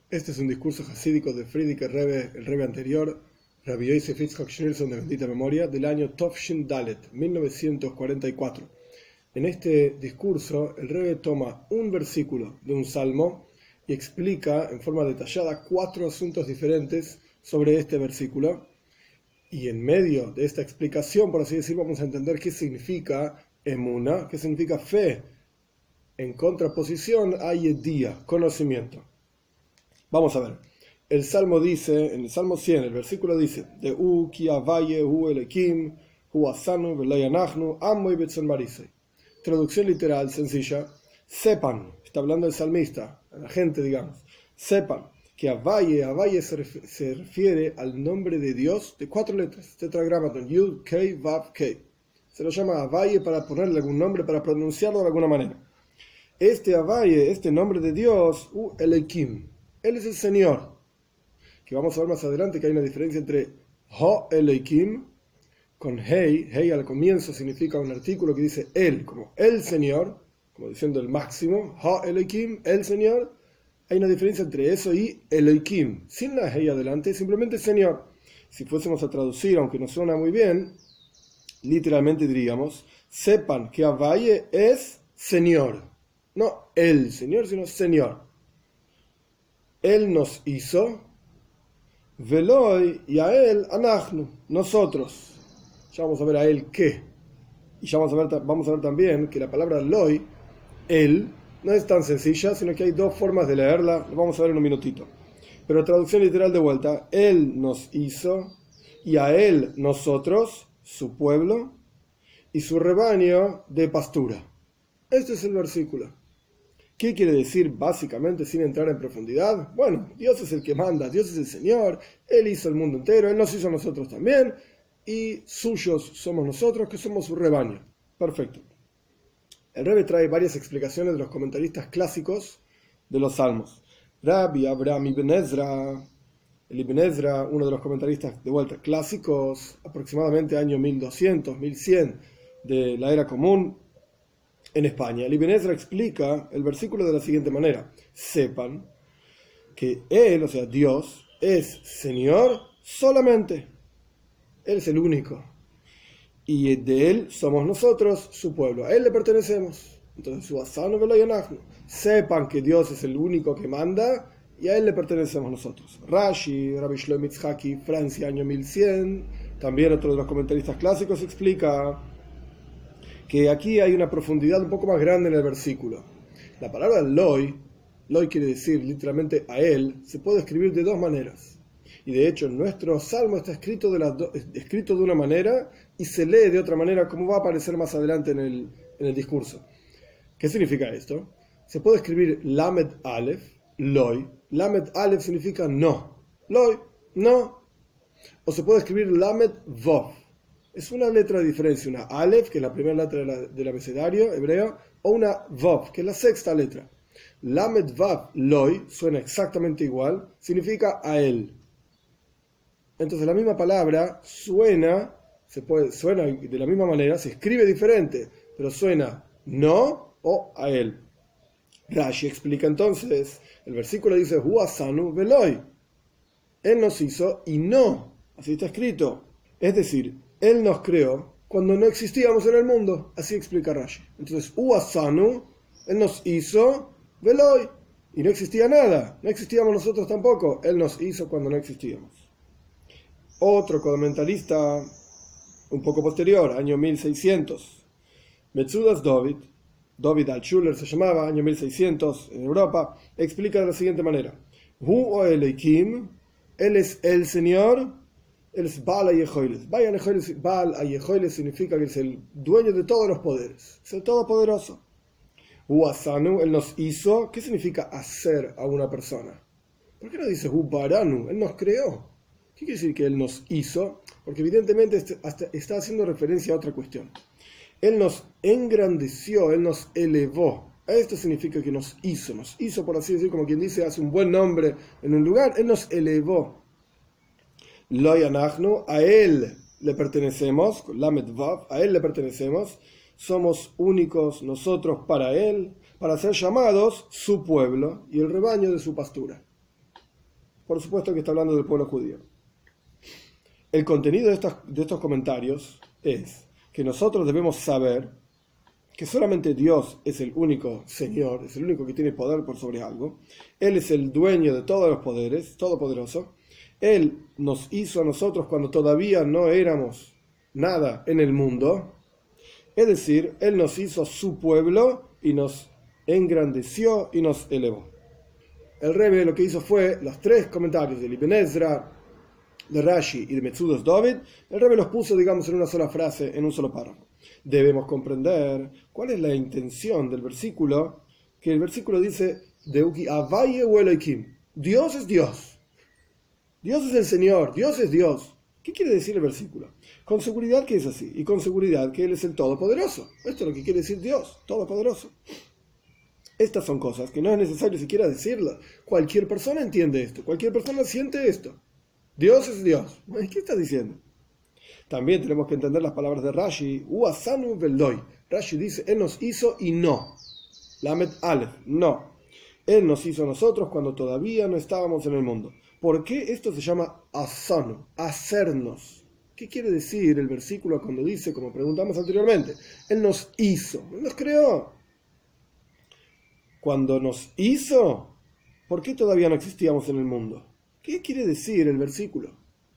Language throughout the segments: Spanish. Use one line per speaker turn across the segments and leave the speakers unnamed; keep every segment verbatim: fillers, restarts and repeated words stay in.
Este es un discurso jasídico de Frierdiker Rebbe, el Rebbe anterior, Rabbi Yosef Yitzchak Schneerson de bendita memoria, del año Tovshin Dalet, mil novecientos cuarenta y cuatro. En este discurso, el Rebbe toma un versículo de un salmo y explica en forma detallada cuatro asuntos diferentes sobre este versículo. Y en medio de esta explicación, por así decirlo, vamos a entender qué significa emuna, qué significa fe, en contraposición a yedía, conocimiento. Vamos a ver. El Salmo dice, en el Salmo cien, el versículo dice, de u ki avaye hu elekim, hu asanu velay anachnu, amoy betzon marisei. Traducción literal, sencilla. Sepan, está hablando el salmista, a la gente, digamos, sepan que avaye, avaye se, ref, se refiere al nombre de Dios de cuatro letras, tetragramaton, yud, kei, vav, kei. Se lo llama avaye para ponerle algún nombre, para pronunciarlo de alguna manera. Este avaye, este nombre de Dios, hu elekim. Él es el Señor, que vamos a ver más adelante que hay una diferencia entre Ha Elohim, con Hei, Hei al comienzo significa un artículo que dice Él, como el Señor, como diciendo el máximo, Ha Elohim, el Señor. Hay una diferencia entre eso y Elohim, sin la Hei adelante, simplemente Señor. Si fuésemos a traducir, aunque no suena muy bien, literalmente diríamos, sepan que Avaye es Señor, no el Señor, sino Señor. Él nos hizo, veloy, y a él, anachnu, nosotros. Ya vamos a ver a él qué. Y ya vamos a ver, vamos a ver también que la palabra loy, él, no es tan sencilla, sino que hay dos formas de leerla. Lo vamos a ver en un minutito. Pero traducción literal de vuelta, él nos hizo, y a él nosotros, su pueblo, y su rebaño de pastura. Este es el versículo. ¿Qué quiere decir básicamente sin entrar en profundidad? Bueno, Dios es el que manda, Dios es el Señor, Él hizo el mundo entero, Él nos hizo a nosotros también, y suyos somos nosotros, que somos su rebaño. Perfecto. El Rebbe trae varias explicaciones de los comentaristas clásicos de los Salmos. Rabbi Abraham Ibn Ezra, el Ibn Ezra, uno de los comentaristas de vuelta clásicos, aproximadamente año mil doscientos, mil cien de la era común, en España. El Ibn Ezra explica el versículo de la siguiente manera: sepan que Él, o sea Dios, es Señor solamente. Él es el único. Y de Él somos nosotros, su pueblo. A Él le pertenecemos. Entonces, su asano veloy anachnu. Sepan que Dios es el único que manda y a Él le pertenecemos nosotros. Rashi, Rabbi Shlomo Yitzhaki, Francia, año mil cien, también otro de los comentaristas clásicos, explica que aquí hay una profundidad un poco más grande en el versículo. La palabra loy, loy quiere decir literalmente a él, se puede escribir de dos maneras. Y de hecho, en nuestro salmo está escrito de, las do, escrito de una manera y se lee de otra manera, como va a aparecer más adelante en el, en el discurso. ¿Qué significa esto? Se puede escribir lamed alef, loy. Lamed alef significa no. Loy, no. O se puede escribir lamed vov. Es una letra de diferencia, una Aleph, que es la primera letra de la, del abecedario hebreo, o una Vav, que es la sexta letra. Lamed Vav Loy suena exactamente igual, significa a él. Entonces la misma palabra suena, se puede, suena de la misma manera, se escribe diferente, pero suena no o a él. Rashi explica entonces, el versículo dice, Hu asanu veloy. Él nos hizo y no, así está escrito. Es decir, Él nos creó cuando no existíamos en el mundo. Así explica Rashi. Entonces, Uasanu, Él nos hizo, Veloy, y no existía nada. No existíamos nosotros tampoco. Él nos hizo cuando no existíamos. Otro comentarista, un poco posterior, año mil seiscientos, Metzudas David, David Altshuler se llamaba, año mil seiscientos, en Europa, explica de la siguiente manera. Hu o Elohim, Él es el Señor. Él es Baal Ayehoiles. Baal Ayehoiles significa que es el dueño de todos los poderes. Es el todopoderoso. Uasanu, Él nos hizo. ¿Qué significa hacer a una persona? ¿Por qué no dice Ubaranu? Él nos creó. ¿Qué quiere decir que Él nos hizo? Porque evidentemente está haciendo referencia a otra cuestión. Él nos engrandeció, Él nos elevó. Esto significa que nos hizo. Nos hizo, por así decir, como quien dice, hace un buen nombre en un lugar. Él nos elevó. Loy anachnu, a él le pertenecemos, lamed vav, a él le pertenecemos, somos únicos nosotros para él, para ser llamados su pueblo y el rebaño de su pastura. por supuesto que está hablando del pueblo judío. El contenido de estos, de estos comentarios es que nosotros debemos saber que solamente Dios es el único Señor, es el único que tiene poder por sobre algo. Él es el dueño de todos los poderes, todopoderoso. Él nos hizo a nosotros cuando todavía no éramos nada en el mundo. Es decir, Él nos hizo su pueblo y nos engrandeció y nos elevó. El Rebbe lo que hizo fue los tres comentarios de Ibn Ezra, de Rashi y de Metzudos David. El Rebbe los puso, digamos, en una sola frase, en un solo párrafo. Debemos comprender cuál es la intención del versículo, que el versículo dice, Deuki Avaye u Elohim. Dios es Dios. Dios es el Señor, Dios es Dios. ¿Qué quiere decir el versículo? Con seguridad que es así, y con seguridad que Él es el Todopoderoso. Esto es lo que quiere decir Dios, Todopoderoso. Estas son cosas que no es necesario siquiera decirlas. Cualquier persona entiende esto, cualquier persona siente esto. Dios es Dios. ¿Qué está diciendo? También tenemos que entender las palabras de Rashi. Uasanu veloy. Rashi dice, Él nos hizo y no. Lamed Aleph, no. Él nos hizo a nosotros cuando todavía no estábamos en el mundo. ¿Por qué esto se llama asanu? Hacernos. ¿Qué quiere decir el versículo cuando dice, como preguntamos anteriormente, Él nos hizo, Él nos creó? Cuando nos hizo, ¿por qué todavía no existíamos en el mundo? ¿Qué quiere decir el versículo?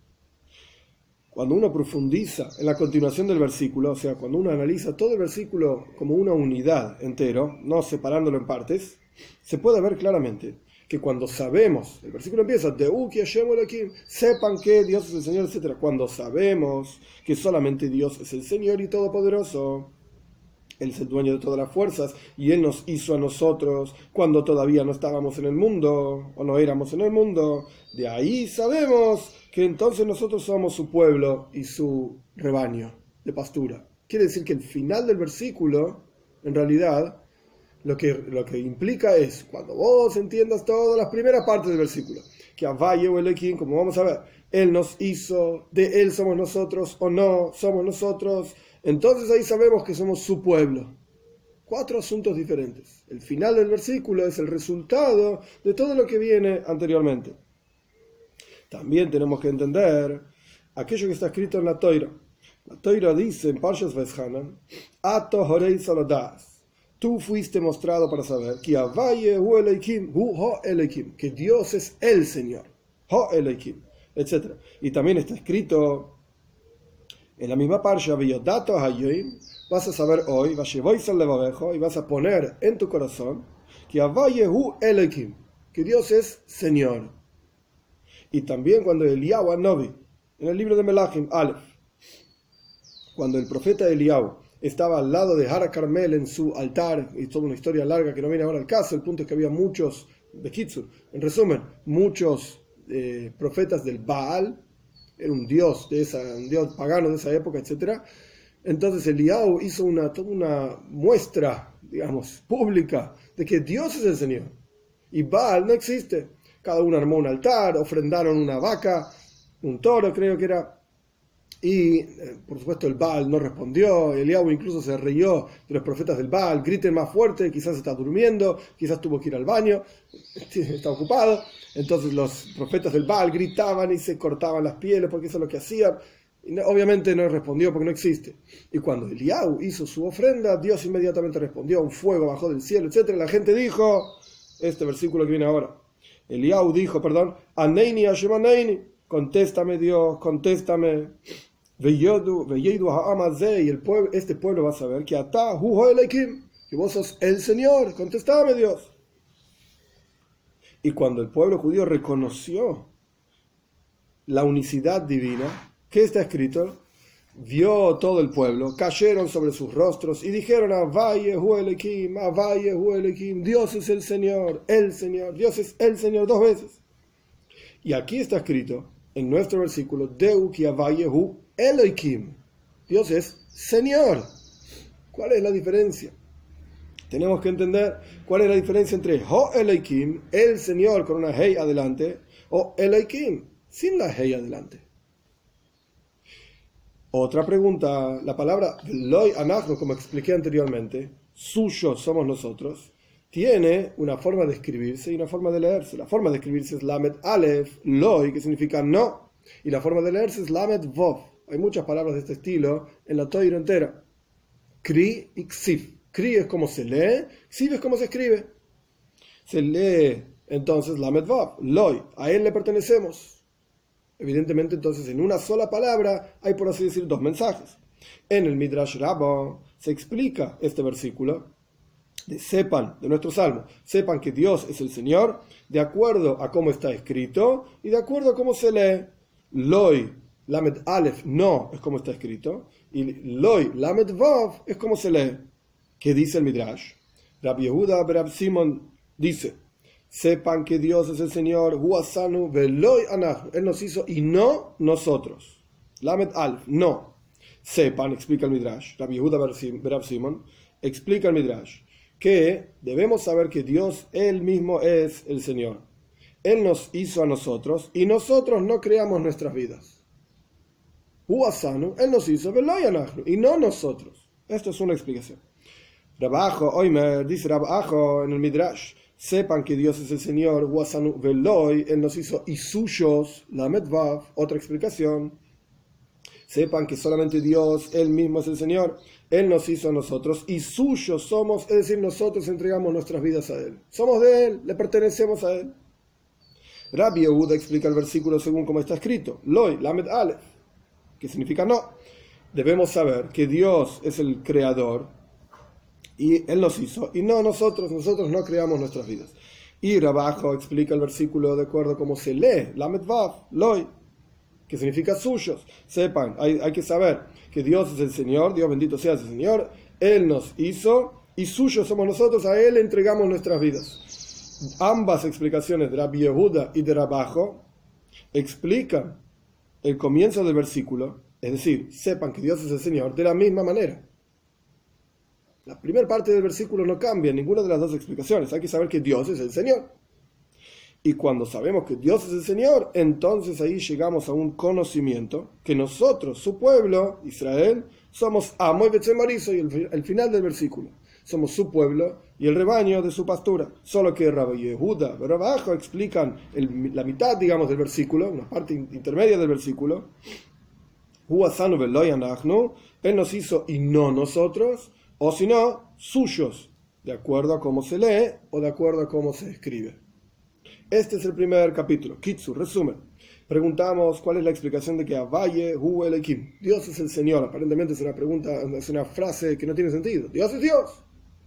Cuando uno profundiza en la continuación del versículo, o sea, cuando uno analiza todo el versículo como una unidad entero, no separándolo en partes, se puede ver claramente que cuando sabemos, el versículo empieza, Deuki Hashem Elohim, sepan que Dios es el Señor, etcétera. Cuando sabemos que solamente Dios es el Señor y Todopoderoso, Él es el dueño de todas las fuerzas y Él nos hizo a nosotros cuando todavía no estábamos en el mundo o no éramos en el mundo. De ahí sabemos que entonces nosotros somos su pueblo y su rebaño de pastura. Quiere decir que el final del versículo, en realidad, lo que, lo que implica es, cuando vos entiendas todas las primeras partes del versículo, que Avaye o Elohim, como vamos a ver, Él nos hizo, de Él somos nosotros o no somos nosotros, entonces ahí sabemos que somos su pueblo. Cuatro asuntos diferentes. El final del versículo es el resultado de todo lo que viene anteriormente. También tenemos que entender aquello que está escrito en la Toira. La Toira dice en Parshas Vaishanan, Ato horei salodas. Tú fuiste mostrado para saber que Avaye hu Elohim, hu ho Elohim, que Dios es el Señor, ho Elohim, etcétera. Y también está escrito en la misma parsha, Veyodato hayoim, vas a saber hoy, y vas a poner en tu corazón que Avaye hu Elohim, que Dios es Señor. Y también cuando Eliyahu Hanovi, en el libro de Melachim, Aleph, cuando el profeta Eliyahu estaba al lado de Hara Carmel en su altar, y toda una historia larga que no viene ahora al caso, el punto es que había muchos, Bekitsur, en resumen, muchos eh, profetas del Baal, era un dios, de esa, un dios pagano de esa época, etcétera. Entonces Eliyahu hizo una, toda una muestra, digamos, pública, de que Dios es el Señor, y Baal no existe. Cada uno armó un altar, ofrendaron una vaca, un toro creo que era, y eh, por supuesto el Baal no respondió. Eliyahu incluso se rió de los profetas del Baal, griten más fuerte, quizás está durmiendo, quizás tuvo que ir al baño, está ocupado. Entonces los profetas del Baal gritaban y se cortaban las pieles porque eso es lo que hacían. Y no, obviamente no respondió porque no existe. Y cuando Eliyahu hizo su ofrenda, Dios inmediatamente respondió, un fuego bajó del cielo, etcétera. La gente dijo, este versículo que viene ahora, Eliyahu dijo, perdón, Aneini Hashem Aneini, contéstame Dios, contéstame. Y el pueblo, este pueblo va a saber que Atá hu ho Elohim, que vos sos el Señor, contéstame Dios. Y cuando el pueblo judío reconoció la unicidad divina, ¿qué está escrito? Vio todo el pueblo, cayeron sobre sus rostros y dijeron, Avaye hu Elohim, Avaye hu Elohim, Dios es el Señor, el Señor, Dios es el Señor, dos veces. Y aquí está escrito, en nuestro versículo, Deu ki Avaye hu Elohim, Dios es Señor. ¿Cuál es la diferencia? Tenemos que entender cuál es la diferencia entre Ho Elohim, el Señor con una Hei adelante, o Elohim sin la Hei adelante. Otra pregunta, la palabra Loi Anachnu, como expliqué anteriormente, suyo somos nosotros, tiene una forma de escribirse y una forma de leerse. La forma de escribirse es Lamed Aleph, Loi, que significa no, y la forma de leerse es Lamed Vov. Hay muchas palabras de este estilo en la Toira entera. Kri y Ksiv. Kri es como se lee, Ksiv es como se escribe. Se lee entonces Lamed Vov, Loi, a él le pertenecemos. Evidentemente entonces en una sola palabra hay, por así decir, dos mensajes. En el Midrash Rabbah se explica este versículo de sepan, de nuestro salmo, sepan que Dios es el Señor, de acuerdo a cómo está escrito y de acuerdo a cómo se lee. Loi, Lamed Aleph, no, es como está escrito, y Loi, Lamed Vav, es como se lee. ¿Qué dice el Midrash? Rabbi Yehuda Berab Simon dice, sepan que Dios es el Señor, Huasanu Veloi Anach, Él nos hizo y no nosotros. Lamed Aleph, no. Sepan, explica el Midrash, Rabbi Yehuda Berab Simon, explica el Midrash, que debemos saber que Dios Él mismo es el Señor. Él nos hizo a nosotros y nosotros no creamos nuestras vidas. Huasanu, Él nos hizo, y no nosotros. Esto es una explicación. Rabajo, Oimer, dice Rabajo en el Midrash, sepan que Dios es el Señor, Huasanu, Veloy, Él nos hizo y suyos, la Medvav, otra explicación. Sepan que solamente Dios, Él mismo es el Señor. Él nos hizo a nosotros y suyos somos, es decir, nosotros entregamos nuestras vidas a Él. Somos de Él, le pertenecemos a Él. Rabbi Yehuda explica el versículo según como está escrito. Loi, Lamed Aleph, que significa no. Debemos saber que Dios es el creador y Él nos hizo y no nosotros, nosotros no creamos nuestras vidas. Y Rabajo explica el versículo de acuerdo a cómo se lee. Lamed Vav, Loi, que significa suyos. Sepan, hay, hay que saber que Dios es el Señor, Dios bendito sea ese Señor, Él nos hizo y suyos somos nosotros, a Él entregamos nuestras vidas. Ambas explicaciones de Rabbi Yehuda y de Rabajo explican el comienzo del versículo, es decir, sepan que Dios es el Señor, de la misma manera. La primera parte del versículo no cambia en ninguna de las dos explicaciones, hay que saber que Dios es el Señor. Y cuando sabemos que Dios es el Señor, entonces ahí llegamos a un conocimiento que nosotros, su pueblo, Israel, somos Amo y Betzemarizo, y el, el final del versículo. Somos su pueblo y el rebaño de su pastura. Solo que Rabbi Yehuda y Rabajo explican el, la mitad, digamos, del versículo, una parte intermedia del versículo. Huasanu veloy anachnu, Él nos hizo y no nosotros, o si no, suyos, de acuerdo a cómo se lee o de acuerdo a cómo se escribe. Este es el primer capítulo. Kitsu, resumen. Preguntamos cuál es la explicación de que Avaye Hu Elohim. Dios es el Señor. Aparentemente es una pregunta, es una frase que no tiene sentido. Dios es Dios.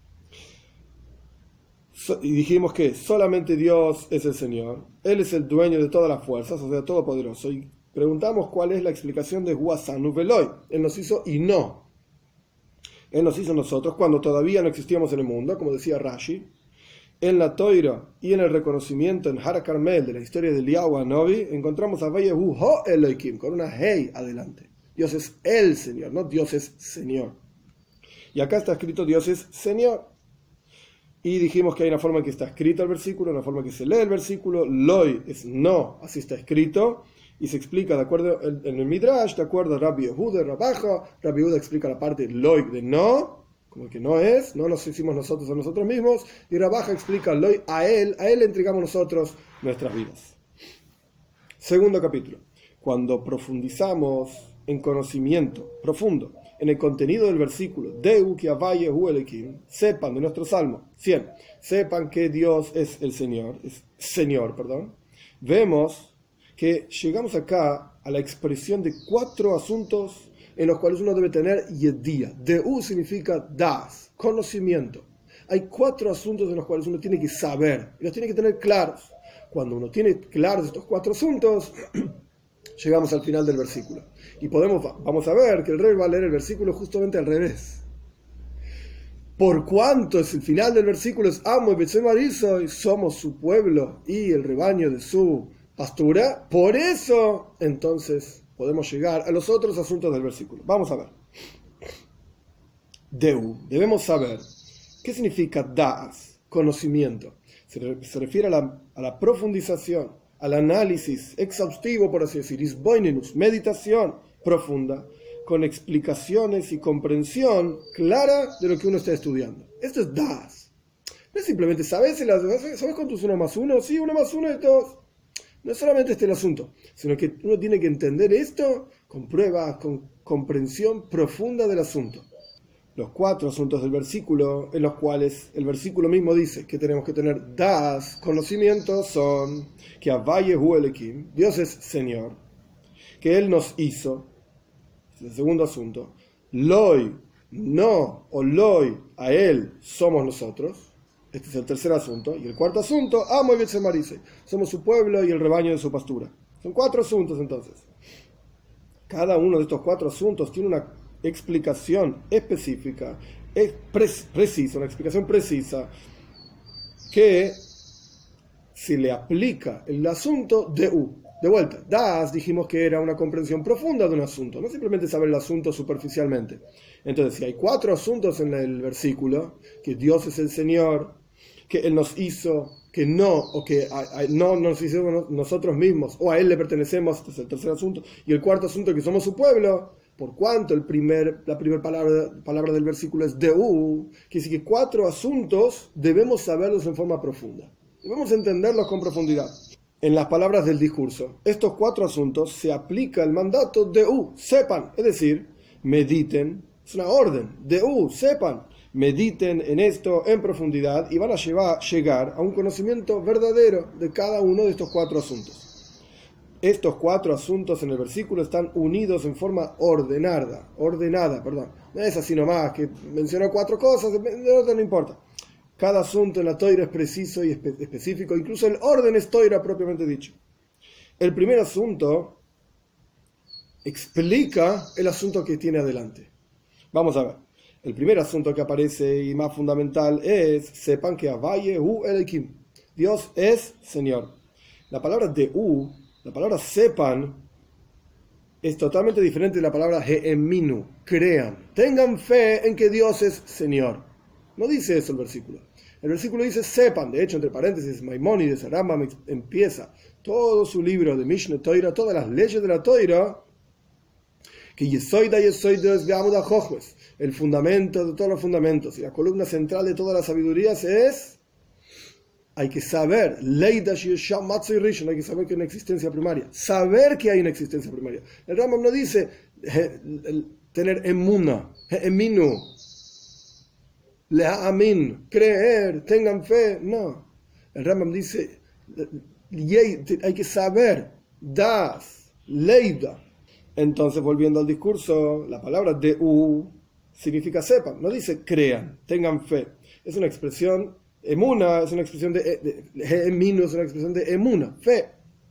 So, y dijimos que solamente Dios es el Señor. Él es el dueño de todas las fuerzas, o sea, todopoderoso. Y preguntamos cuál es la explicación de Huasanu Veloy. Él nos hizo y no. Él nos hizo nosotros cuando todavía no existíamos en el mundo, como decía Rashi. En la Toira y en el reconocimiento en Hara Carmel de la historia de Eliyahu Hanovi encontramos a Vayehu Ho Elohim con una Hei adelante. Dios es el Señor, no Dios es Señor. Y acá está escrito Dios es Señor. Y dijimos que hay una forma en que está escrito el versículo, una forma en que se lee el versículo. Loi es no, así está escrito. Y se explica de acuerdo en el Midrash, de acuerdo a Rabbi Yehuda y Rabajo. Rabbi Yehuda explica la parte Loi de no, como que no es, no nos hicimos nosotros a nosotros mismos, y Rabaja explica Loi a él, a él le entregamos nosotros nuestras vidas. Segundo capítulo. Cuando profundizamos en conocimiento profundo en el contenido del versículo, Deu ki avaye hu Elohim, sepan de nuestro salmo cien, sepan que Dios es el Señor, es Señor, perdón, vemos que llegamos acá a la expresión de cuatro asuntos en los cuales uno debe tener yedía. Deu significa das, conocimiento. Hay cuatro asuntos en los cuales uno tiene que saber, y los tiene que tener claros. Cuando uno tiene claros estos cuatro asuntos, llegamos al final del versículo. Y podemos, vamos a ver que el rey va a leer el versículo justamente al revés. Por cuanto es el final del versículo, es Amo y Betzemarizo, y somos su pueblo y el rebaño de su pastura, por eso, entonces, podemos llegar a los otros asuntos del versículo. Vamos a ver. Deu, debemos saber qué significa das, conocimiento. Se, re, se refiere a la, a la profundización, al análisis exhaustivo, por así decir, isboinenus, meditación profunda, con explicaciones y comprensión clara de lo que uno está estudiando. Esto es das. No es simplemente, ¿sabes, ¿sabes cuánto es uno más uno? Sí, uno más uno es dos. No es solamente este el asunto, sino que uno tiene que entender esto con pruebas, con comprensión profunda del asunto. Los cuatro asuntos del versículo, en los cuales el versículo mismo dice que tenemos que tener das, conocimientos, son que Avayehu Elohim, Dios es Señor, que Él nos hizo, es el segundo asunto, Loi, no, o Loi, a Él somos nosotros, este es el tercer asunto, y el cuarto asunto, Amo y Betzemarice, somos su pueblo y el rebaño de su pastura. Son cuatro asuntos entonces. Cada uno de estos cuatro asuntos tiene una explicación específica, es precisa, una explicación precisa, que si le aplica el asunto de U. De vuelta, Das dijimos que era una comprensión profunda de un asunto, no simplemente saber el asunto superficialmente. Entonces, si hay cuatro asuntos en el versículo, que Dios es el Señor, que Él nos hizo, que no, o que a, a, no nos hicimos nosotros mismos, o a Él le pertenecemos, este es el tercer asunto, y el cuarto asunto, que somos su pueblo, por cuanto el primer, la primera palabra, palabra del versículo es Deu, que dice que cuatro asuntos debemos saberlos en forma profunda, debemos entenderlos con profundidad. En las palabras del discurso, estos cuatro asuntos se aplica el mandato Deu, sepan, es decir, mediten, es una orden, Deu, sepan, mediten en esto en profundidad y van a llevar, llegar a un conocimiento verdadero de cada uno de estos cuatro asuntos. Estos cuatro asuntos en el versículo están unidos en forma ordenada, ordenada, perdón. No es así nomás, que mencionó cuatro cosas, de orden no importa. Cada asunto en la Toira es preciso y espe- específico, incluso el orden es Toira propiamente dicho. El primer asunto explica el asunto que tiene adelante. Vamos a ver. El primer asunto que aparece y más fundamental es, sepan que Avayehu Elohim, Dios es Señor. La palabra Deu, la palabra sepan, es totalmente diferente de la palabra Heeminu, crean, tengan fe en que Dios es Señor. No dice eso el versículo. El versículo dice sepan, de hecho, entre paréntesis, Maimónides, Rambam empieza todo su libro de Mishneh Torah, todas las leyes de la Torah, que Yesoida Yesoida es Be'amuda Jochmes, el fundamento de todos los fundamentos y la columna central de todas las sabidurías es, hay que saber, Leida Shiyasham Matzoi Rishon, hay que saber que hay una existencia primaria, saber que hay una existencia primaria. El Rambam no dice eh, tener emuna, eminu, le'amin, creer, tengan fe, no. El Rambam dice, hay que saber, das, leida. Entonces, volviendo al discurso, la palabra Deu significa sepan, no dice crean, tengan fe. Es una expresión, emuna es una expresión de, de, de emino es una expresión de emuna, fe.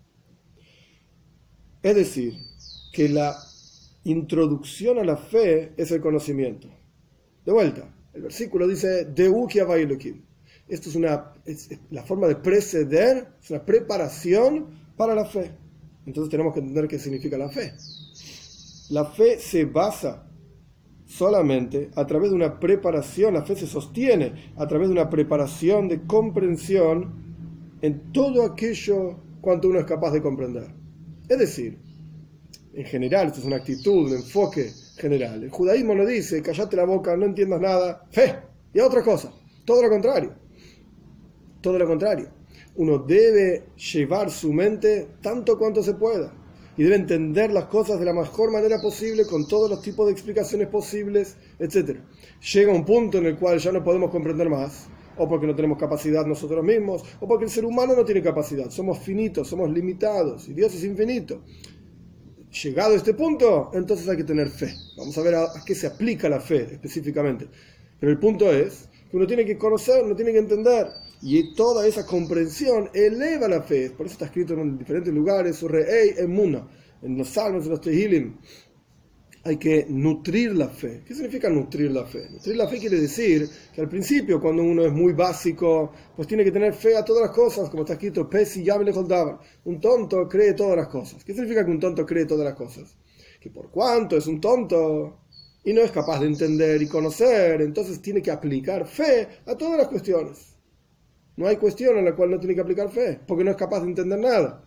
Es decir, que la introducción a la fe es el conocimiento. De vuelta, el versículo dice Deu ki havai Elohim. Esto es una es, es la forma de preceder, es una preparación para la fe. Entonces tenemos que entender qué significa la fe. La fe se basa solamente a través de una preparación, la fe se sostiene a través de una preparación de comprensión en todo aquello cuanto uno es capaz de comprender. Es decir, en general, esto es una actitud, un enfoque general. El judaísmo no dice, callate la boca, no entiendas nada, fe, y a otra cosa. Todo lo contrario. Todo lo contrario. Uno debe llevar su mente tanto cuanto se pueda. Y debe entender las cosas de la mejor manera posible, con todos los tipos de explicaciones posibles, etcétera. Llega un punto en el cual ya no podemos comprender más, o porque no tenemos capacidad nosotros mismos, o porque el ser humano no tiene capacidad. Somos finitos, somos limitados, y Dios es infinito. Llegado a este punto, entonces hay que tener fe. Vamos a ver a, a qué se aplica la fe específicamente. Pero el punto es que uno tiene que conocer, uno tiene que entender. Y toda esa comprensión eleva la fe. Por eso está escrito en diferentes lugares, Re'ei Emuna, en los Salmos, en los Tehilim. Hay que nutrir la fe. ¿Qué significa nutrir la fe? Nutrir la fe quiere decir que al principio, cuando uno es muy básico, pues tiene que tener fe a todas las cosas, como está escrito, Pesi Yamle Holdavar. Un tonto cree todas las cosas. ¿Qué significa que un tonto cree todas las cosas? Que por cuanto es un tonto y no es capaz de entender y conocer, entonces tiene que aplicar fe a todas las cuestiones. No hay cuestión en la cual no tiene que aplicar fe, porque no es capaz de entender nada.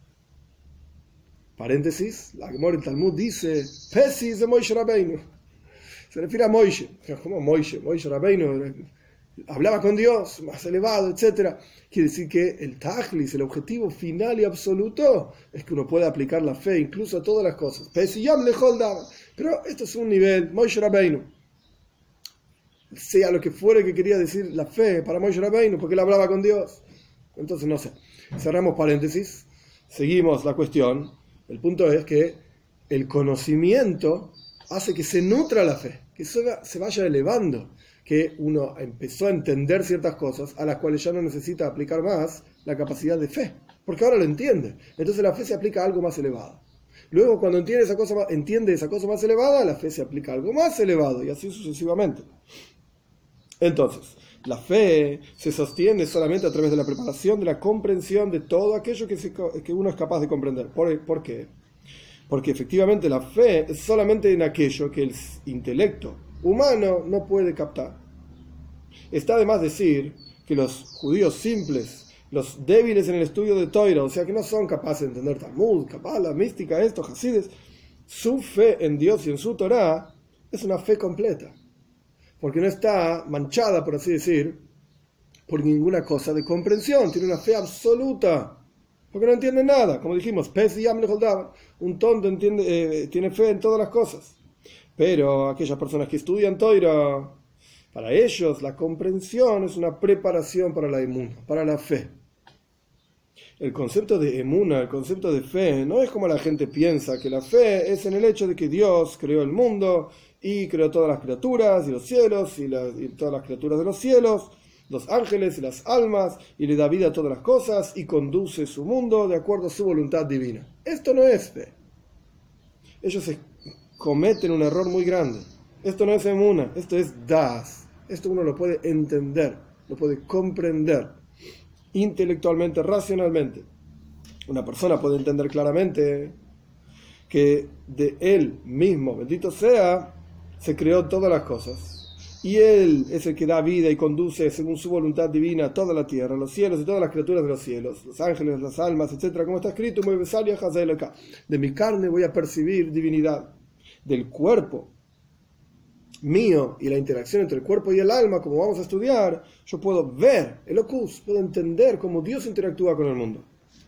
Paréntesis, la Gemara en Talmud dice, Pesi de Moishe Rabbeinu. Se refiere a Moishe. ¿Cómo Moishe? Moishe Rabbeinu hablaba con Dios, más elevado, etcétera. Quiere decir que el tajlis, el objetivo final y absoluto, es que uno puede aplicar la fe incluso a todas las cosas. Pero esto es un nivel, Moshe Rabbeinu, sea lo que fuera que quería decir la fe para Moshe Rabbeinu, porque él hablaba con Dios. Entonces, no sé. Cerramos paréntesis, seguimos la cuestión. El punto es que el conocimiento hace que se nutra la fe, que se vaya elevando, que uno empezó a entender ciertas cosas a las cuales ya no necesita aplicar más la capacidad de fe, porque ahora lo entiende. Entonces la fe se aplica a algo más elevado. Luego, cuando entiende esa cosa, entiende esa cosa más elevada, la fe se aplica a algo más elevado, y así sucesivamente. Entonces, la fe se sostiene solamente a través de la preparación, de la comprensión de todo aquello que, se, que uno es capaz de comprender. ¿Por, ¿Por qué? Porque efectivamente la fe es solamente en aquello que el intelecto humano no puede captar. Está de más decir que los judíos simples, los débiles en el estudio de Torah, o sea que no son capaces de entender Talmud, Kabbalah, mística, esto, Hasides, su fe en Dios y en su Torah es una fe completa, porque no está manchada, por así decir, por ninguna cosa de comprensión, tiene una fe absoluta, porque no entiende nada. Como dijimos, un tonto entiende, eh, tiene fe en todas las cosas. Pero aquellas personas que estudian Torah, para ellos la comprensión es una preparación para la emuna, para la fe. El concepto de emuna, el concepto de fe, no es como la gente piensa, que la fe es en el hecho de que Dios creó el mundo y creó todas las criaturas y los cielos y, la, y todas las criaturas de los cielos, los ángeles y las almas, y le da vida a todas las cosas y conduce su mundo de acuerdo a su voluntad divina. Esto no es fe. Ellos cometen un error muy grande. Esto no es emuna, esto es das. Esto uno lo puede entender, lo puede comprender intelectualmente, racionalmente. Una persona puede entender claramente que de él mismo, bendito sea, se creó todas las cosas. Y Él es el que da vida y conduce según su voluntad divina toda la tierra, los cielos y todas las criaturas de los cielos, los ángeles, las almas, etcétera. Como está escrito, de mi carne voy a percibir divinidad. Del cuerpo mío y la interacción entre el cuerpo y el alma, como vamos a estudiar, yo puedo ver el ocus, puedo entender cómo Dios interactúa con el mundo.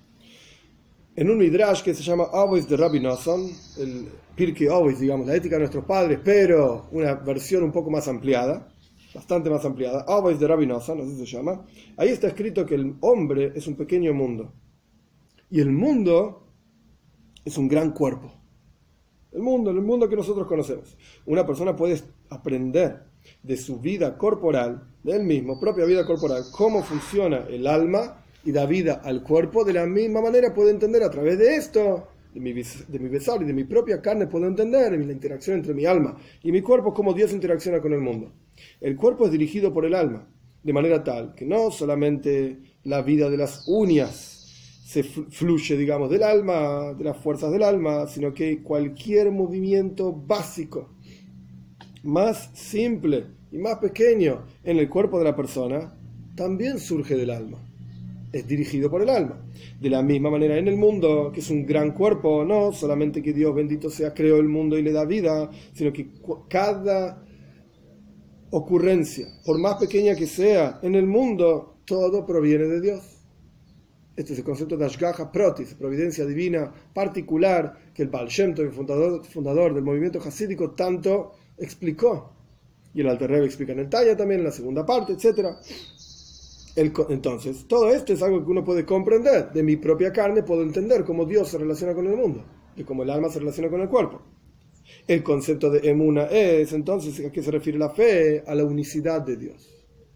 En un midrash que se llama Avos de Rabbi Nosson, el Pirkei Avos, digamos, la ética de nuestros padres, pero una versión un poco más ampliada, bastante más ampliada, Avos de Rabbi Nosson, así se llama, ahí está escrito que el hombre es un pequeño mundo, y el mundo es un gran cuerpo. El mundo, el mundo que nosotros conocemos. Una persona puede aprender de su vida corporal, de él mismo, propia vida corporal, cómo funciona el alma, y da vida al cuerpo. De la misma manera puedo entender a través de esto, de mi, de mi besar y de mi propia carne, puedo entender la interacción entre mi alma y mi cuerpo, cómo Dios interacciona con el mundo. El cuerpo es dirigido por el alma, de manera tal que no solamente la vida de las uñas se fluye, digamos, del alma, de las fuerzas del alma, sino que cualquier movimiento básico, más simple y más pequeño en el cuerpo de la persona, también surge del alma. Es dirigido por el alma. De la misma manera en el mundo, que es un gran cuerpo, no solamente que Dios bendito sea creó el mundo y le da vida, sino que cada ocurrencia, por más pequeña que sea en el mundo, todo proviene de Dios. Este es el concepto de Ashgaha Protis, providencia divina particular, que el Baal Shem Tov, el fundador, fundador del movimiento hasídico, tanto explicó. Y el Alter Rebbe explica en el Tanya también, en la segunda parte, etcétera. El, entonces, todo esto es algo que uno puede comprender. De mi propia carne puedo entender cómo Dios se relaciona con el mundo y cómo el alma se relaciona con el cuerpo. El concepto de emuna es, entonces, ¿a qué se refiere la fe? A la unicidad de Dios.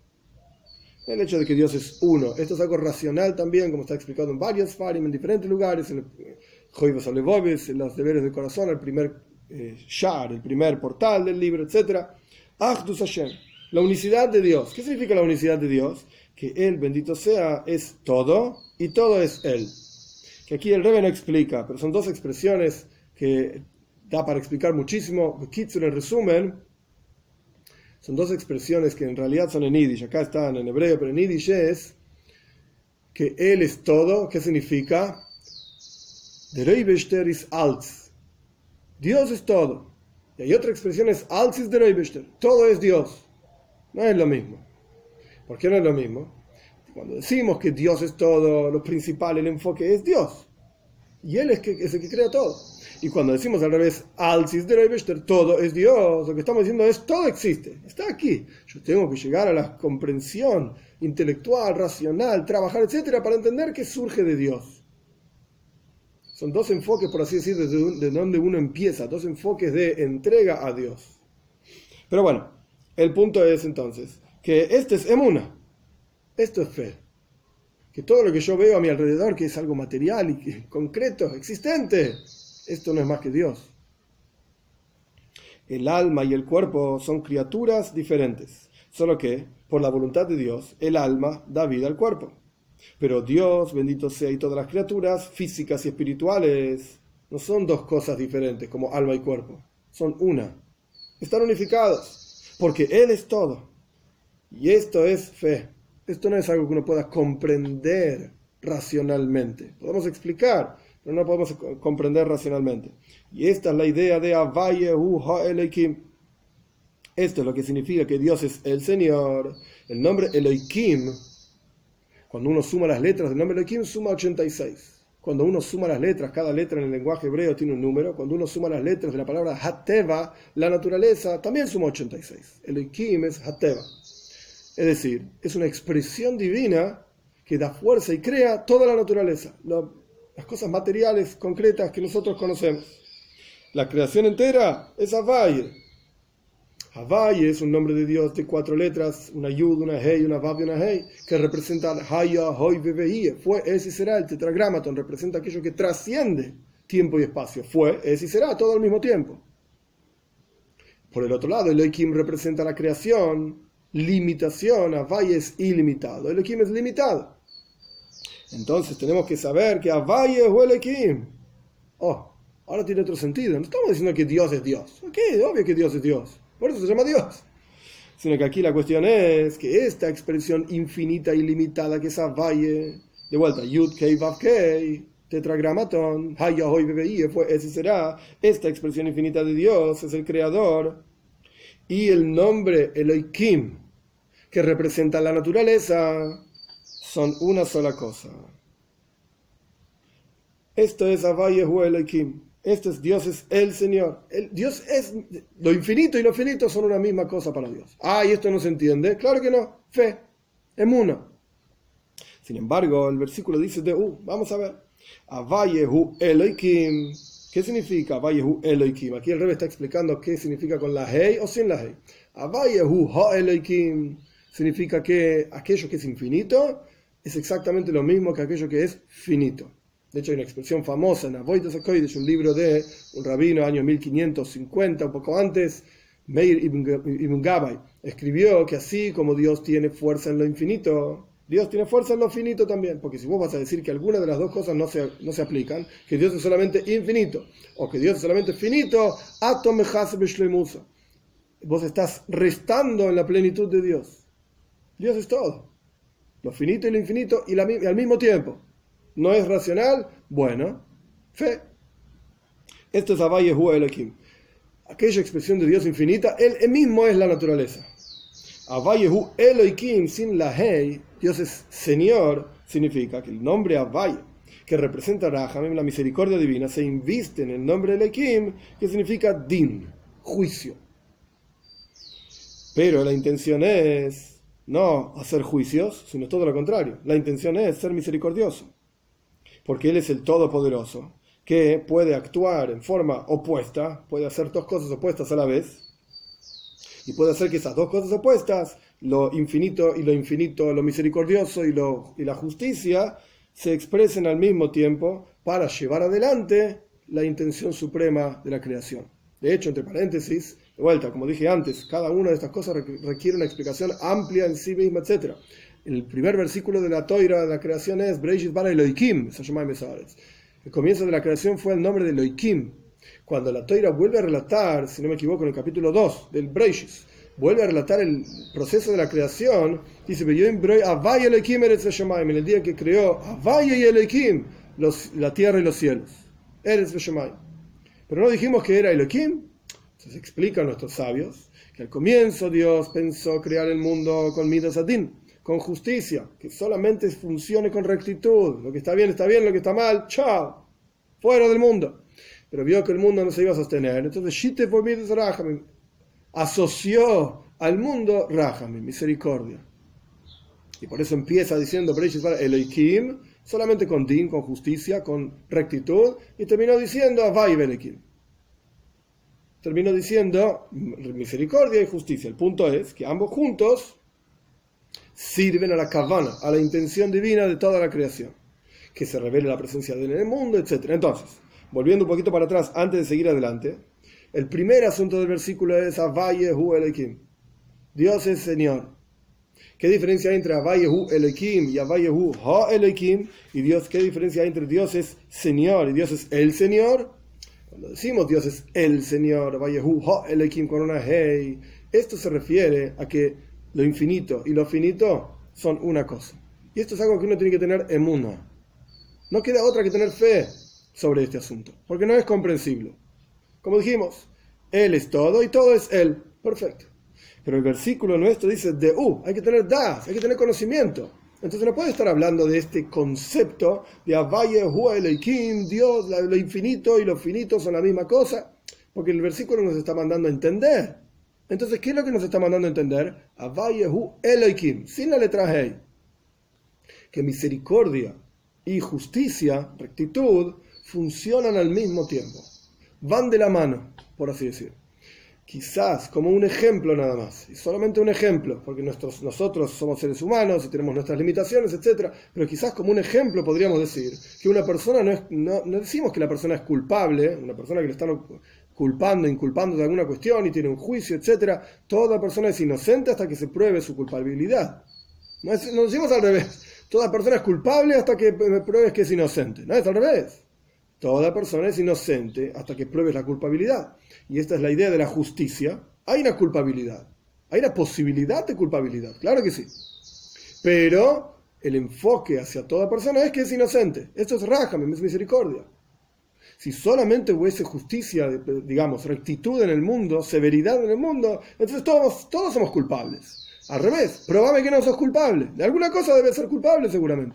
El hecho de que Dios es uno. Esto es algo racional también, como está explicado en varios farim, en diferentes lugares, en Joivos Alevobes, en los deberes del corazón, el primer eh, shar, el primer portal del libro, etcétera. Achdus Hashem, la unicidad de Dios. ¿Qué significa la unicidad de Dios? Que Él, bendito sea, es todo y todo es Él. Que aquí el Rebbe no explica, pero son dos expresiones que da para explicar muchísimo. En resumen, son dos expresiones que en realidad son en Yiddish. Acá están en hebreo, pero en Yiddish es que Él es todo. ¿Qué significa? Der Eibishter is alles. Dios es todo. Y hay otra expresión, es alles ist der Eibishter. Todo es Dios. No es lo mismo. ¿Por qué no es lo mismo? Cuando decimos que Dios es todo, lo principal, el enfoque es Dios. Y Él es, que, es el que crea todo. Y cuando decimos al revés, Alcis de Reibester, todo es Dios, lo que estamos diciendo es todo existe, está aquí. Yo tengo que llegar a la comprensión intelectual, racional, trabajar, etcétera, para entender que surge de Dios. Son dos enfoques, por así decir, desde de donde uno empieza, dos enfoques de entrega a Dios. Pero bueno, el punto es entonces que este es emuna, esto es fe. Que todo lo que yo veo a mi alrededor, que es algo material y que, concreto, existente, esto no es más que Dios. El alma y el cuerpo son criaturas diferentes, solo que, por la voluntad de Dios, el alma da vida al cuerpo. Pero Dios, bendito sea, y todas las criaturas físicas y espirituales no son dos cosas diferentes como alma y cuerpo, son una. Están unificados, porque Él es todo. Y esto es fe. Esto no es algo que uno pueda comprender racionalmente. Podemos explicar, pero no podemos comprender racionalmente. Y esta es la idea de Havayehu Ha-Elohim. Esto es lo que significa que Dios es el Señor. El nombre Elohim, cuando uno suma las letras del nombre Elohim, suma ochenta y seis. Cuando uno suma las letras, cada letra en el lenguaje hebreo tiene un número. Cuando uno suma las letras de la palabra Hateva, la naturaleza, también suma ochenta y seis. Elohim es Hateva. Es decir, es una expresión divina que da fuerza y crea toda la naturaleza, lo, las cosas materiales, concretas que nosotros conocemos. La creación entera es Havaye. Havaye es un nombre de Dios de cuatro letras, una Yud, una Hei, una Vav y una Hei, que representa Haya, Hoi, Vevehie. Fue, es y será. El tetragramaton representa aquello que trasciende tiempo y espacio. Fue, es y será, todo al mismo tiempo. Por el otro lado, Elohim representa la creación, limitación. Havaye es ilimitado, Elohim es limitado. Entonces tenemos que saber que Havaye es Elohim. Oh, ahora tiene otro sentido. No estamos diciendo que Dios es Dios. Ok, obvio que Dios es Dios. Por eso se llama Dios. Sino que aquí la cuestión es que esta expresión infinita y limitada que es Havaye, de vuelta, Yud Kei Vav Kei, tetragramaton, Haya Hoi Vevehie, fue, ese será, esta expresión infinita de Dios es el creador. Y el nombre Elohim, que representa la naturaleza, son una sola cosa. Esto es Havayehu Elohim. Esto es Dios, es el Señor. El, Dios es, lo infinito y lo finito son una misma cosa para Dios. Ah, ¿y esto no se entiende? Claro que no. Fe, emuna. Sin embargo, el versículo dice de, uh, vamos a ver. Havayehu Elohim. ¿Qué significa Havayehu Elohim? Aquí el Rebbe está explicando qué significa con la Hei o sin la Hei. Havayehu Ha-Elohim significa que aquello que es infinito es exactamente lo mismo que aquello que es finito. De hecho, hay una expresión famosa en Avodas HaKodesh, un libro de un rabino, año mil quinientos cincuenta, un poco antes, Meir Ibn Gabbai, escribió que así como Dios tiene fuerza en lo infinito, Dios tiene fuerza en lo finito también. Porque si vos vas a decir que alguna de las dos cosas no se, no se aplican, que Dios es solamente infinito, o que Dios es solamente finito, vos estás restando en la plenitud de Dios. Dios es todo, lo finito y lo infinito, y, la, y al mismo tiempo. ¿No es racional? Bueno, fe. Esto es Havayehu Elohim. Aquella expresión de Dios infinita, Él, él mismo es la naturaleza. Havayehu Elohim sin la Hei, Dios es Señor, significa que el nombre Havaye, que representa Rahamim, la misericordia divina, se inviste en el nombre Elohim, que significa Din, juicio. Pero la intención es no hacer juicios, sino todo lo contrario. La intención es ser misericordioso. Porque Él es el Todopoderoso, que puede actuar en forma opuesta, puede hacer dos cosas opuestas a la vez, y puede hacer que esas dos cosas opuestas, lo infinito y lo infinito, lo misericordioso y, lo, y la justicia, se expresen al mismo tiempo para llevar adelante la intención suprema de la creación. De hecho, entre paréntesis, de vuelta, como dije antes, cada una de estas cosas requiere una explicación amplia en sí misma, etcétera. El primer versículo de la Toira de la creación es Breishit bara Elohim, el comienzo de la creación fue el nombre de Elohim. Cuando la Toira vuelve a relatar, si no me equivoco, en el capítulo dos del Breishit, vuelve a relatar el proceso de la creación, dice, en el día que creó Havaye y Elohim, los, la tierra y los cielos. Pero no dijimos que era Elohim. Entonces explican nuestros sabios que al comienzo Dios pensó crear el mundo con Midas Adin, con justicia, que solamente funcione con rectitud. Lo que está bien está bien, lo que está mal, chao, fuera del mundo. Pero vio que el mundo no se iba a sostener, entonces Shite por mí Rahamim asoció al mundo Rahamim, misericordia. Y por eso empieza diciendo Elohim, solamente con din, con justicia, con rectitud, y terminó diciendo Avay Elohim. Terminó diciendo misericordia y justicia. El punto es que ambos juntos sirven a la kavana, a la intención divina de toda la creación, que se revele la presencia de él en el mundo, etcétera. Entonces, volviendo un poquito para atrás, antes de seguir adelante, el primer asunto del versículo es Avayehu Elohim. Dios es Señor. ¿Qué diferencia hay entre Avayehu Elohim y Avayehu Ha Elohim? Y Dios, ¿qué diferencia hay entre Dios es Señor y Dios es el Señor? Cuando decimos Dios es el Señor, Avayehu Ha Elohim con una hey, esto se refiere a que lo infinito y lo finito son una cosa. Y esto es algo que uno tiene que tener emuná. No queda otra que tener fe sobre este asunto, porque no es comprensible. Como dijimos, Él es todo y todo es Él. Perfecto. Pero el versículo nuestro dice de U, hay que tener das, hay que tener conocimiento. Entonces no puede estar hablando de este concepto de Avayehu Elohim, Dios, lo infinito y lo finito son la misma cosa, porque el versículo nos está mandando a entender. Entonces, ¿qué es lo que nos está mandando a entender? Avayehu Elohim, sin la letra Hey. Que misericordia y justicia, rectitud, funcionan al mismo tiempo. Van de la mano, por así decir. Quizás como un ejemplo nada más, y solamente un ejemplo, porque nuestros, nosotros somos seres humanos y tenemos nuestras limitaciones, etcétera. Pero quizás como un ejemplo podríamos decir que una persona no es, no, no decimos que la persona es culpable, una persona que le están culpando, inculpando de alguna cuestión y tiene un juicio, etcétera. Toda persona es inocente hasta que se pruebe su culpabilidad. No, es, no decimos al revés. Toda persona es culpable hasta que pruebes que es inocente. No es al revés. Toda persona es inocente hasta que pruebes la culpabilidad. Y esta es la idea de la justicia. Hay una culpabilidad. Hay una posibilidad de culpabilidad. Claro que sí. Pero el enfoque hacia toda persona es que es inocente. Esto es Rahamim, es misericordia. Si solamente hubiese justicia, digamos, rectitud en el mundo, severidad en el mundo, entonces todos, todos somos culpables. Al revés, probame que no sos culpable. De alguna cosa debe ser culpable seguramente.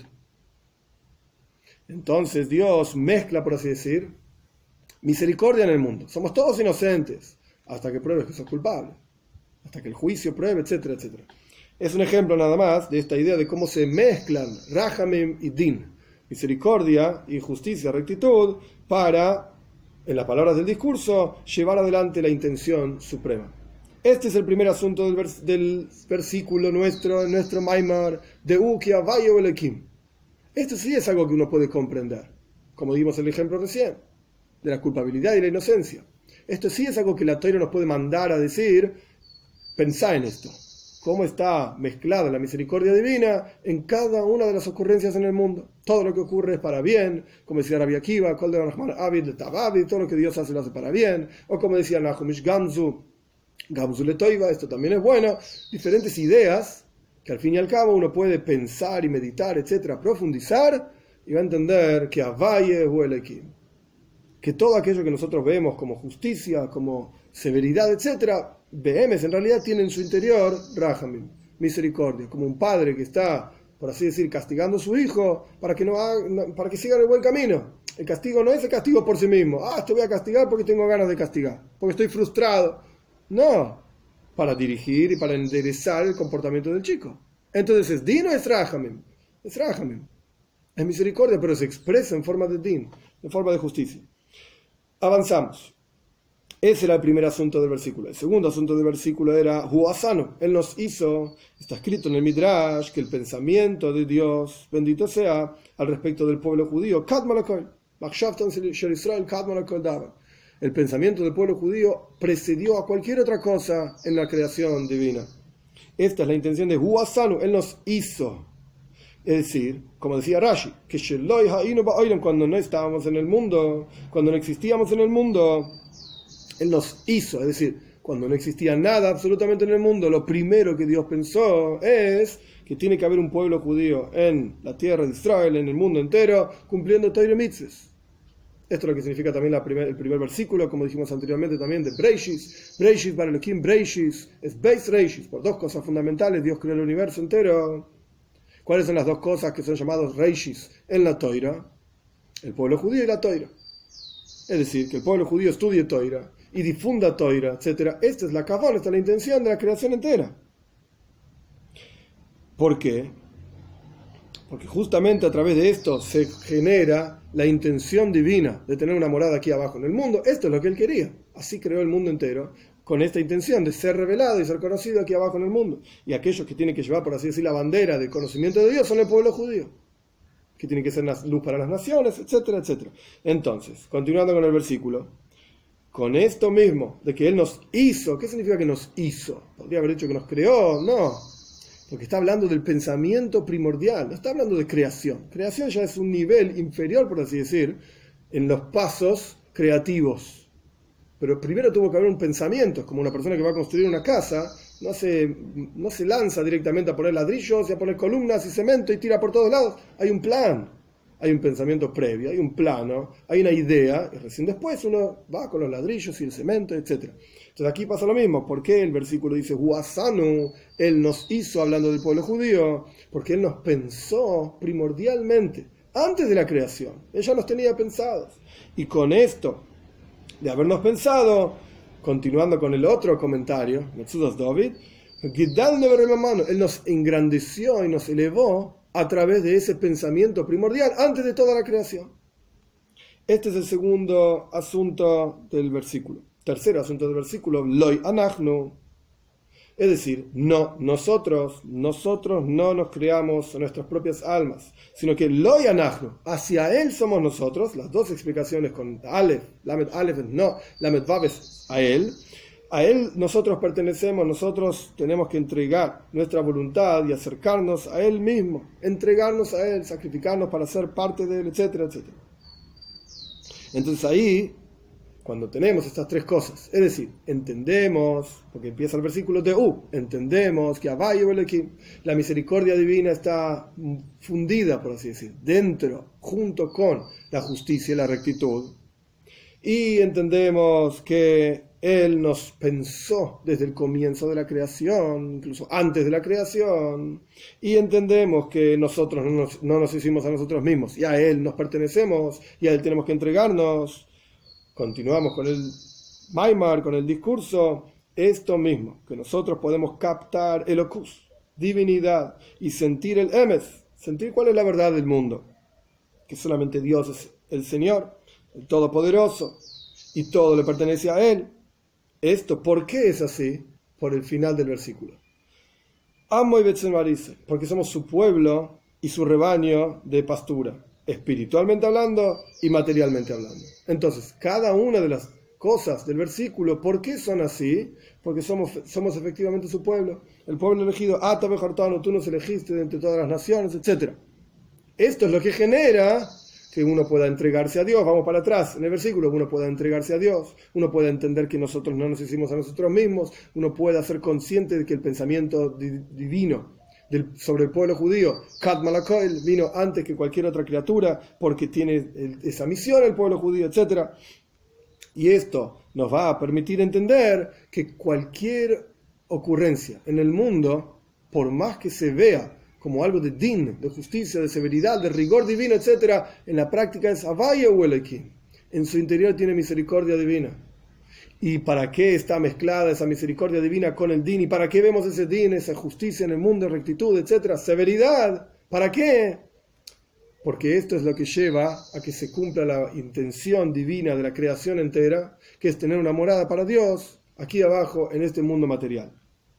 Entonces Dios mezcla, por así decir, misericordia en el mundo. Somos todos inocentes hasta que pruebes que sos culpable, hasta que el juicio pruebe, etcétera, etcétera. Es un ejemplo nada más de esta idea de cómo se mezclan Rahamim y Din, misericordia y justicia, rectitud, para, en las palabras del discurso, llevar adelante la intención suprema. Este es el primer asunto del, vers del versículo nuestro, nuestro Maimar de Uki Avayehu Elohim. Esto sí es algo que uno puede comprender, como dimos el ejemplo recién, de la culpabilidad y la inocencia. Esto sí es algo que la Torá nos puede mandar a decir, pensá en esto, cómo está mezclada la misericordia divina en cada una de las ocurrencias en el mundo. Todo lo que ocurre es para bien, como decía Rabbi Akiva, Kol de Rahman Abid Tababi, todo lo que Dios hace lo hace para bien, o como decía Nahumish Gamzu, Gamzu Letoiva, esto también es bueno, diferentes ideas que al fin y al cabo uno puede pensar y meditar, etcétera, profundizar, y va a entender que Avayehu Elohim, que todo aquello que nosotros vemos como justicia, como severidad, etcétera, B M S en realidad tiene en su interior Rahamim, misericordia, como un padre que está, por así decir, castigando a su hijo para que, no haga, no, para que siga en el buen camino. El castigo no es el castigo por sí mismo. Ah, te voy a castigar porque tengo ganas de castigar, porque estoy frustrado. No, para dirigir y para enderezar el comportamiento del chico. Entonces es din o es Rahamim. Es Rahamim. Es misericordia, pero se expresa en forma de din, en forma de justicia. Avanzamos. Ese era el primer asunto del versículo. El segundo asunto del versículo era Huasano. Él nos hizo, está escrito en el Midrash, que el pensamiento de Dios, bendito sea, al respecto del pueblo judío, el pensamiento del pueblo judío precedió a cualquier otra cosa en la creación divina. Esta es la intención de Huasano. Él nos hizo. Es decir, como decía Rashi, que cuando no estábamos en el mundo, cuando no existíamos en el mundo, Él nos hizo. Es decir, cuando no existía nada absolutamente en el mundo, lo primero que Dios pensó es que tiene que haber un pueblo judío en la tierra de Israel, en el mundo entero, cumpliendo Torah y mitzvos. Esto es lo que significa también la primer, el primer versículo, como dijimos anteriormente también, de Breishis. Breishis para Elohim, Breishis es Beis Reishis. Por dos cosas fundamentales, Dios creó el universo entero ¿Cuáles son las dos cosas que son llamados reishis en la Toira? El pueblo judío y la Toira. Es decir, que el pueblo judío estudie Toira y difunda Toira, etcétera. Esta es la kavana, esta es la intención de la creación entera. ¿Por qué? Porque justamente a través de esto se genera la intención divina de tener una morada aquí abajo en el mundo. Esto es lo que él quería. Así creó el mundo entero, con esta intención de ser revelado y ser conocido aquí abajo en el mundo. Y aquellos que tienen que llevar, por así decir, la bandera del conocimiento de Dios son el pueblo judío, que tiene que ser luz para las naciones, etcétera, etcétera. Entonces, continuando con el versículo, con esto mismo, de que Él nos hizo, ¿qué significa que nos hizo? Podría haber dicho que nos creó, no, porque está hablando del pensamiento primordial, no está hablando de creación. Creación ya es un nivel inferior, por así decir, en los pasos creativos. Pero primero tuvo que haber un pensamiento, es como una persona que va a construir una casa, no se, no se lanza directamente a poner ladrillos y a poner columnas y cemento y tira por todos lados. Hay un plan, hay un pensamiento previo, hay un plano, hay una idea, y recién después uno va con los ladrillos y el cemento, etcétera. Entonces aquí pasa lo mismo. ¿Por qué el versículo dice Huasanu? Él nos hizo, hablando del pueblo judío, porque Él nos pensó primordialmente, antes de la creación. Él ya nos tenía pensados. Y con esto, de habernos pensado, continuando con el otro comentario, Metzudas David, Él nos engrandeció y nos elevó a través de ese pensamiento primordial antes de toda la creación. Este es el segundo asunto del versículo. Tercer asunto del versículo, Loi Anachnu. Es decir, no, nosotros, nosotros no nos creamos a nuestras propias almas, sino que Loi Anachnu, hacia Él somos nosotros. Las dos explicaciones con Aleph, Lamed Aleph es no, Lamed Vav es a Él. A Él nosotros pertenecemos, nosotros tenemos que entregar nuestra voluntad y acercarnos a Él mismo, entregarnos a Él, sacrificarnos para ser parte de Él, etcétera, etcétera. Entonces ahí, cuando tenemos estas tres cosas, es decir, entendemos, porque empieza el versículo de U, entendemos que la misericordia divina está fundida, por así decir, dentro, junto con la justicia y la rectitud, y entendemos que Él nos pensó desde el comienzo de la creación, incluso antes de la creación, y entendemos que nosotros no nos, no nos hicimos a nosotros mismos, y a Él nos pertenecemos, y a Él tenemos que entregarnos. Continuamos con el Maimar, con el discurso, esto mismo, que nosotros podemos captar el Elokus, divinidad, y sentir el Emes, sentir cuál es la verdad del mundo, que solamente Dios es el Señor, el Todopoderoso, y todo le pertenece a Él. Esto, ¿por qué es así? Por el final del versículo. Amo y Betzenmarise, porque somos su pueblo y su rebaño de pastura, espiritualmente hablando y materialmente hablando. Entonces, cada una de las cosas del versículo, ¿por qué son así? Porque somos, somos efectivamente su pueblo, el pueblo elegido, Ata Bejartano, tú nos elegiste de entre todas las naciones, etcétera. Esto es lo que genera que uno pueda entregarse a Dios. Vamos para atrás en el versículo, uno pueda entregarse a Dios, uno puede entender que nosotros no nos hicimos a nosotros mismos, uno pueda ser consciente de que el pensamiento di- divino del, sobre el pueblo judío, Kad Malakoil, vino antes que cualquier otra criatura, porque tiene el, esa misión el pueblo judío, etcétera. Y esto nos va a permitir entender que cualquier ocurrencia en el mundo, por más que se vea como algo de din, de justicia, de severidad, de rigor divino, etcétera, en la práctica es Havaya Uelekim. En su interior tiene misericordia divina. ¿Y para qué está mezclada esa misericordia divina con el din? ¿Y para qué vemos ese din, esa justicia en el mundo, rectitud, etcétera? Severidad. ¿Para qué? Porque esto es lo que lleva a que se cumpla la intención divina de la creación entera, que es tener una morada para Dios aquí abajo en este mundo material.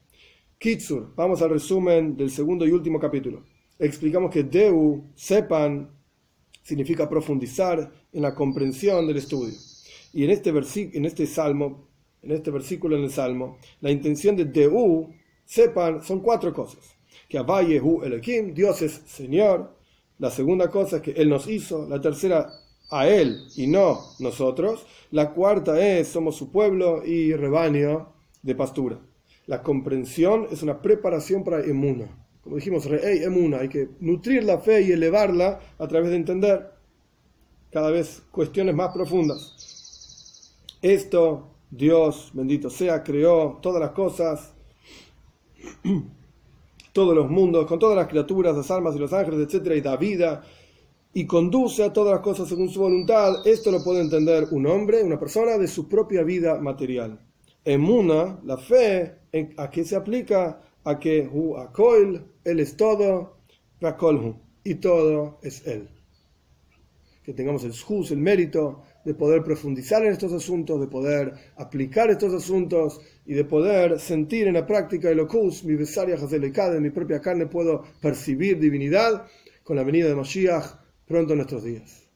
Kitsur, vamos al resumen del segundo y último capítulo. Explicamos que Deu, sepan, significa profundizar en la comprensión del estudio. Y en este, versi- en este salmo, en este versículo en el salmo, la intención de Deu, sepan, son cuatro cosas. Que Avaye Hu Elohim, Dios es Señor. La segunda cosa es que Él nos hizo. La tercera, a Él y no nosotros. La cuarta es, somos su pueblo y rebaño de pastura. La comprensión es una preparación para emuna. Como dijimos, re'ei emuna, hay que nutrir la fe y elevarla a través de entender cada vez cuestiones más profundas. Esto, Dios, bendito sea, creó todas las cosas, todos los mundos, con todas las criaturas, las almas y los ángeles, etcétera, y da vida y conduce a todas las cosas según su voluntad. Esto lo puede entender un hombre, una persona, de su propia vida material. Emuna, la fe, ¿a qué se aplica? A que hu akoil, él es todo, vakolhu, y todo es él. Que tengamos el shus, el mérito de poder profundizar en estos asuntos, de poder aplicar estos asuntos y de poder sentir en la práctica el okus, mi besaria hazelekad, en mi propia carne puedo percibir divinidad con la venida de Mashiach pronto en nuestros días.